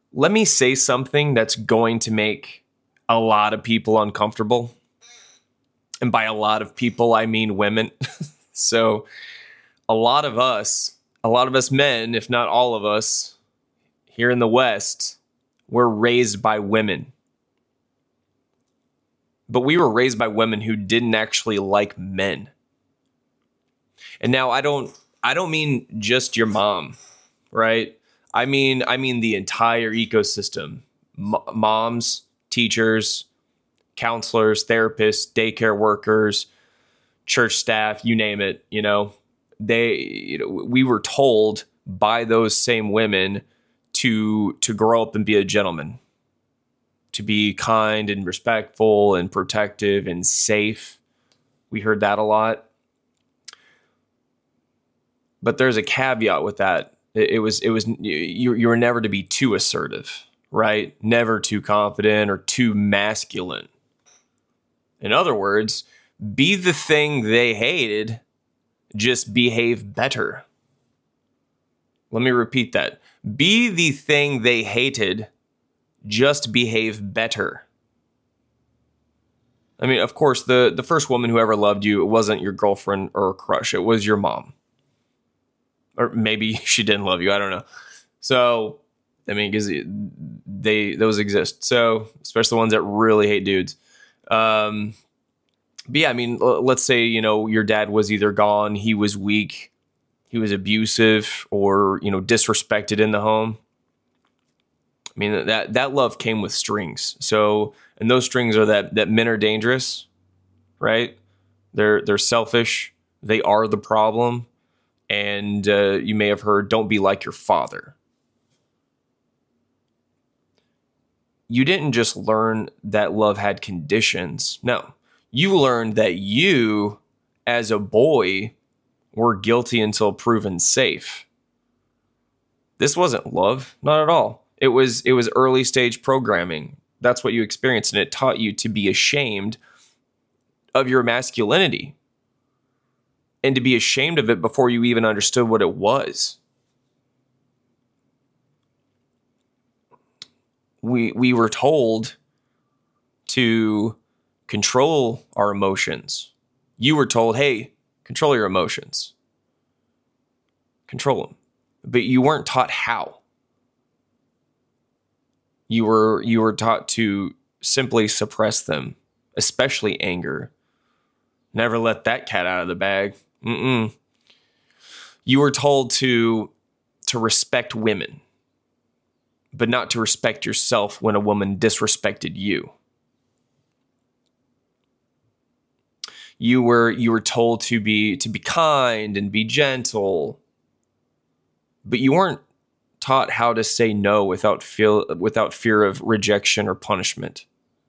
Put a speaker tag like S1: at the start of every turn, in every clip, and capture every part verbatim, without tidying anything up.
S1: Let me say something that's going to make a lot of people uncomfortable. And by a lot of people, I mean women. So a lot of us, a lot of us men, if not all of us here in the West, were raised by women. But we were raised by women who didn't actually like men. And now I don't I don't mean just your mom, right? I mean I mean the entire ecosystem. M- moms, teachers, counselors, therapists, daycare workers, church staff, you name it, you know. They you know, we were told by those same women to to grow up and be a gentleman, to be kind and respectful and protective and safe. We heard that a lot. But there's a caveat with that. It, it was, it was, you, you were never to be too assertive, right? Never too confident or too masculine. In other words, be the thing they hated, just behave better. Let me repeat that. Be the thing they hated, just behave better. I mean, of course, the, the first woman who ever loved you, it wasn't your girlfriend or a crush. It was your mom. Or maybe she didn't love you. I don't know. So, I mean, because they those exist. So, especially the ones that really hate dudes. Um, but yeah, I mean, let's say, you know, your dad was either gone, he was weak, he was abusive, or, you know, disrespected in the home. I mean, that, that love came with strings. So, and those strings are that, that men are dangerous, right? They're, they're selfish. They are the problem. And uh, you may have heard, don't be like your father. You didn't just learn that love had conditions. No, you learned that you, as a boy, were guilty until proven safe. This wasn't love, not at all. It was, it was early stage programming. That's what you experienced, and it taught you to be ashamed of your masculinity. And to be ashamed of it before you even understood what it was. We we were told to control our emotions. You were told, hey, control your emotions. Control them. But you weren't taught how. You were you were taught to simply suppress them, especially anger. Never let that cat out of the bag. Mm-mm. You were told to to respect women, but not to respect yourself when a woman disrespected you. You were you were told to be to be kind and be gentle, but you weren't taught how to say no without feel without fear of rejection or punishment.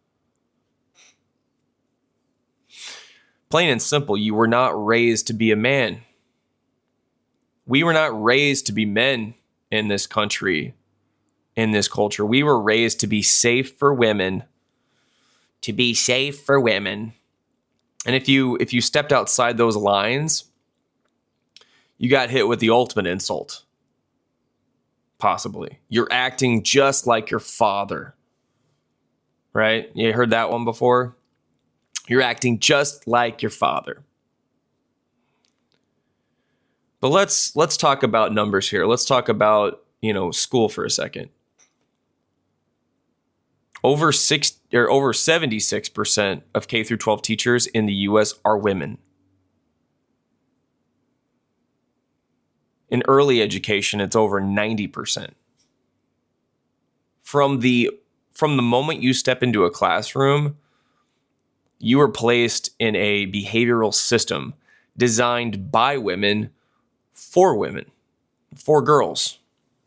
S1: Plain and simple, you were not raised to be a man. We were not raised to be men in this country, in this culture. We were raised to be safe for women, to be safe for women. And if you if you stepped outside those lines, you got hit with the ultimate insult. Possibly. You're acting just like your father. Right? You heard that one before? You're acting just like your father. But let's let's talk about numbers here. Let's talk about, you know, school for a second. Over six or over seventy-six percent of K through twelve teachers in the U S are women. In early education, it's over ninety percent. From the from the moment you step into a classroom, you are placed in a behavioral system designed by women for women, for girls.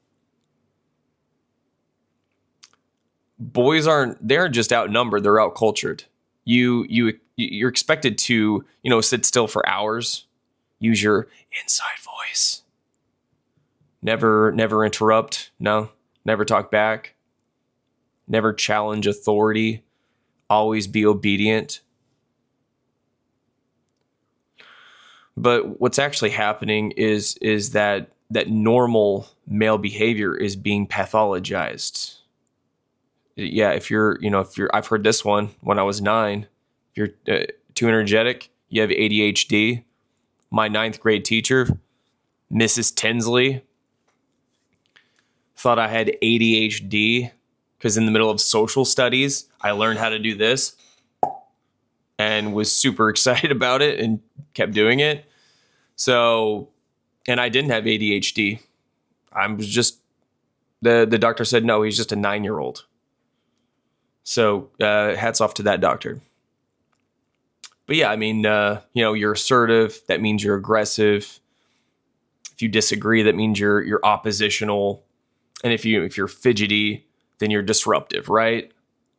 S1: Boys aren't, they're just outnumbered, they're outcultured. You, you, you're expected to, you know, sit still for hours, use your inside voice. Never, never interrupt. No, never talk back. Never challenge authority. Always be obedient. But what's actually happening is, is that, that normal male behavior is being pathologized. Yeah, if you're, you know, if you're, I've heard this one when I was nine. If you're uh, too energetic, you have A D H D. My ninth grade teacher, Missus Tinsley, thought I had A D H D because in the middle of social studies, I learned how to do this and was super excited about it and kept doing it. So, and I didn't have A D H D. I was just, the, the doctor said, no, he's just a nine-year-old. So uh, hats off to that doctor. But yeah, I mean, uh, you know, you're assertive. That means you're aggressive. If you disagree, that means you're you're oppositional. And if you if you're fidgety, then you're disruptive, right?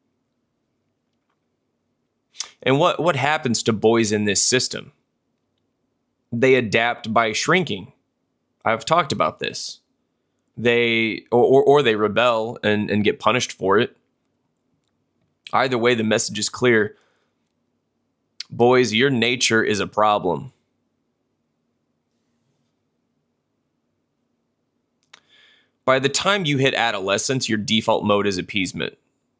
S1: And what what happens to boys in this system? They adapt by shrinking. I've talked about this. They or or, or they rebel and, and get punished for it. Either way, the message is clear. Boys, your nature is a problem. By the time you hit adolescence, your default mode is appeasement.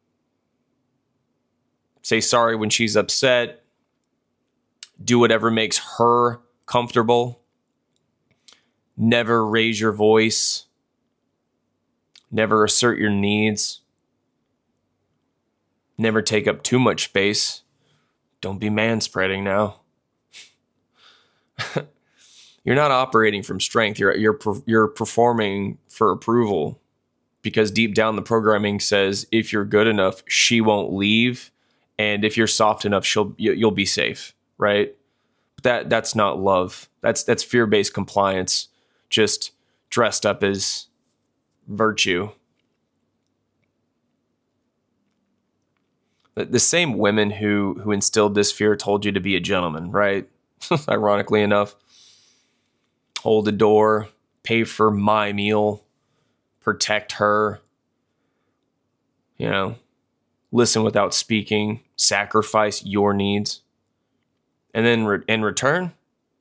S1: Say sorry when she's upset. Do whatever makes her comfortable. Never raise your voice. Never assert your needs. Never take up too much space. Don't be manspreading now. You're not operating from strength. You're you're you're performing for approval, because deep down the programming says if you're good enough, she won't leave, and if you're soft enough, she'll you'll be safe, right? But that that's not love. That's that's fear-based compliance, just dressed up as virtue. The same women who who instilled this fear told you to be a gentleman, right? Ironically enough. Hold the door, pay for my meal, protect her, you know, listen without speaking, sacrifice your needs. And then re- in return,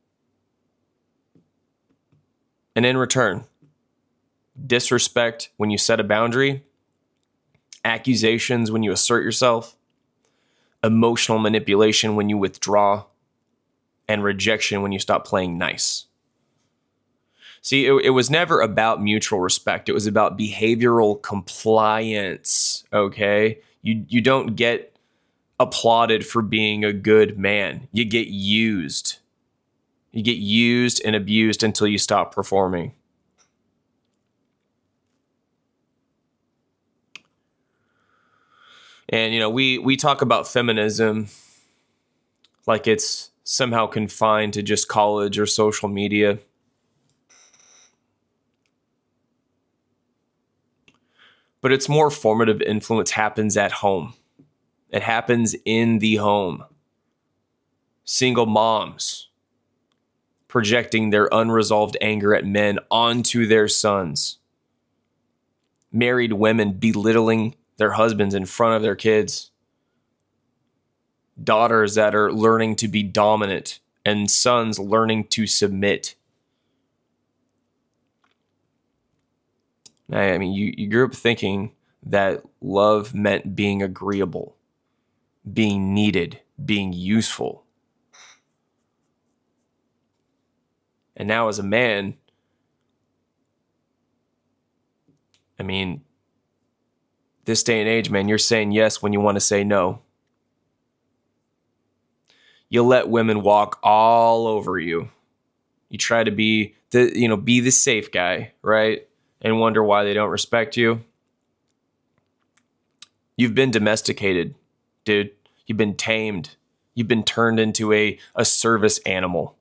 S1: and in return, disrespect when you set a boundary, accusations when you assert yourself, emotional manipulation when you withdraw, and rejection when you stop playing nice. See, it, it was never about mutual respect. It was about behavioral compliance, okay? You you don't get applauded for being a good man. You get used. You get used and abused until you stop performing. And, you know, we, we talk about feminism like it's somehow confined to just college or social media. But its more formative influence happens at home. It happens in the home. Single moms projecting their unresolved anger at men onto their sons. Married women belittling their husbands in front of their kids. Daughters that are learning to be dominant and sons learning to submit. I mean, you, you grew up thinking that love meant being agreeable, being needed, being useful. And now as a man, I mean, this day and age, man, you're saying yes when you want to say no. You let women walk all over you. You try to be the, you know, be the safe guy, right? And wonder why they don't respect you. You've been domesticated, dude. You've been tamed. You've been turned into a, a service animal.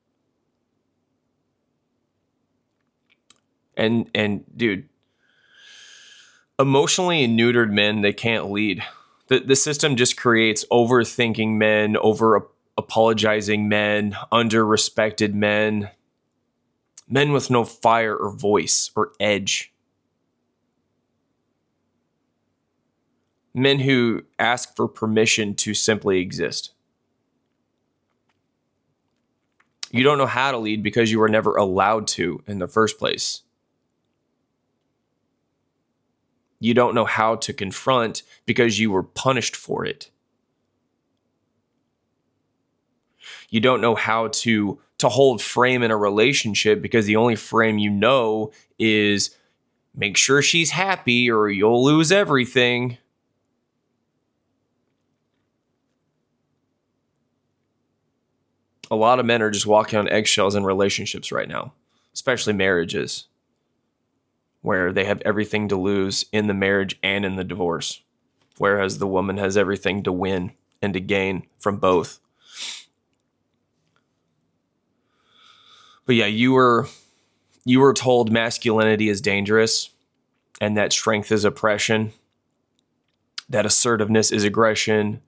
S1: And, and dude, emotionally neutered men, they can't lead. The, the system just creates overthinking men, over apologizing men, under-respected men. Men with no fire or voice or edge. Men who ask for permission to simply exist. You don't know how to lead because you were never allowed to in the first place. You don't know how to confront because you were punished for it. You don't know how to, to hold frame in a relationship because the only frame you know is make sure she's happy or you'll lose everything. A lot of men are just walking on eggshells in relationships right now, especially marriages, where they have everything to lose in the marriage and in the divorce, whereas the woman has everything to win and to gain from both. But yeah, you were you were told masculinity is dangerous and that strength is oppression, that assertiveness is aggression.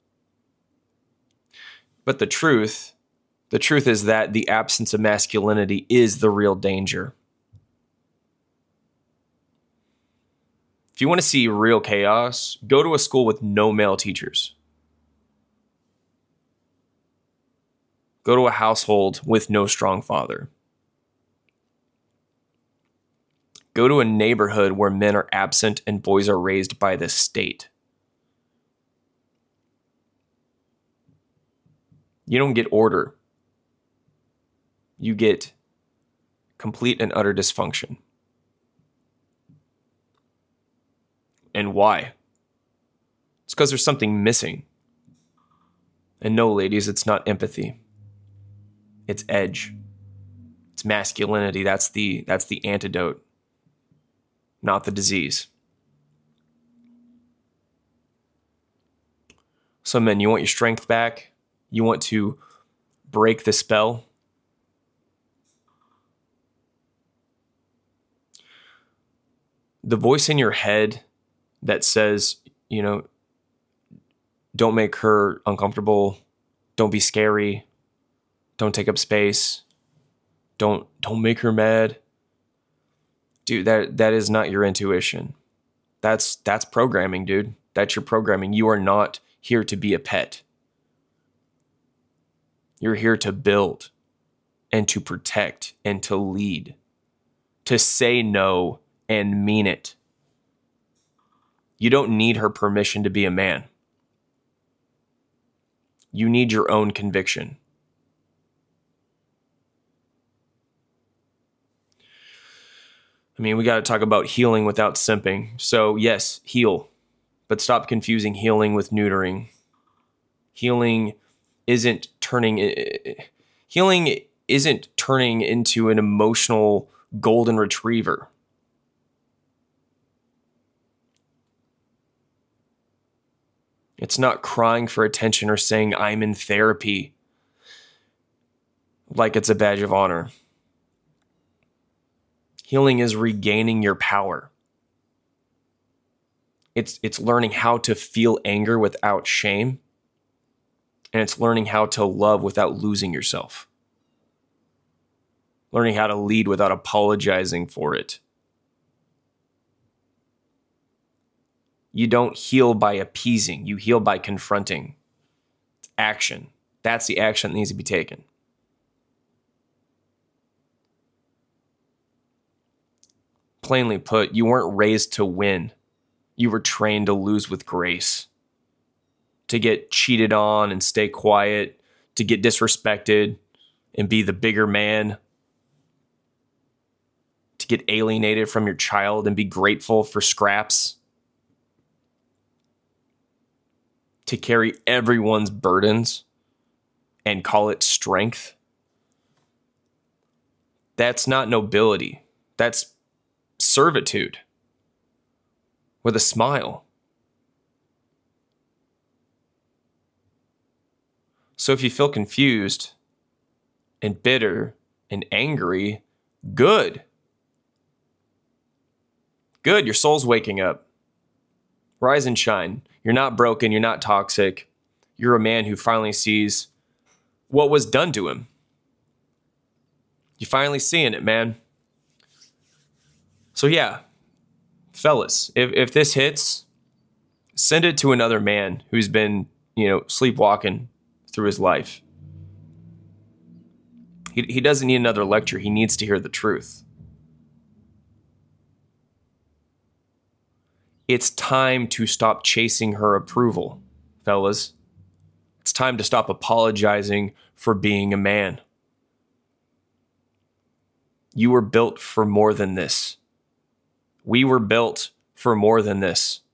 S1: But the truth, the truth is that the absence of masculinity is the real danger. If you want to see real chaos, go to a school with no male teachers. Go to a household with no strong father. Go to a neighborhood where men are absent and boys are raised by the state. You don't get order. You get complete and utter dysfunction. And why? It's because there's something missing. And no, ladies, it's not empathy. It's edge. It's masculinity. That's the that's the antidote, not the disease. So men, you want your strength back? You want to break the spell? The voice in your head that says, you know, don't make her uncomfortable, don't be scary, don't take up space, don't don't make her mad. Dude, that that is not your intuition. That's that's programming, dude. That's your programming. You are not here to be a pet. You're here to build and to protect and to lead, to say no and mean it. You don't need her permission to be a man. You need your own conviction. I mean, we got to talk about healing without simping. So yes, heal, but stop confusing healing with neutering. Healing isn't turning, healing isn't turning into an emotional golden retriever. It's not crying for attention or saying I'm in therapy like it's a badge of honor. Healing is regaining your power. It's it's learning how to feel anger without shame. And it's learning how to love without losing yourself. Learning how to lead without apologizing for it. You don't heal by appeasing. You heal by confronting. It's action. That's the action that needs to be taken. Plainly put, you weren't raised to win. You were trained to lose with grace. To get cheated on and stay quiet. To get disrespected and be the bigger man. To get alienated from your child and be grateful for scraps. To carry everyone's burdens and call it strength. That's not nobility. That's servitude with a smile. So if you feel confused and bitter and angry, good. Good, your soul's waking up. Rise and shine. You're not broken. You're not toxic. You're a man who finally sees what was done to him. You're finally seeing it, man. So yeah, fellas, if, if this hits, send it to another man who's been, you know, sleepwalking through his life. He, he doesn't need another lecture. He needs to hear the truth. It's time to stop chasing her approval, fellas. It's time to stop apologizing for being a man. You were built for more than this. We were built for more than this.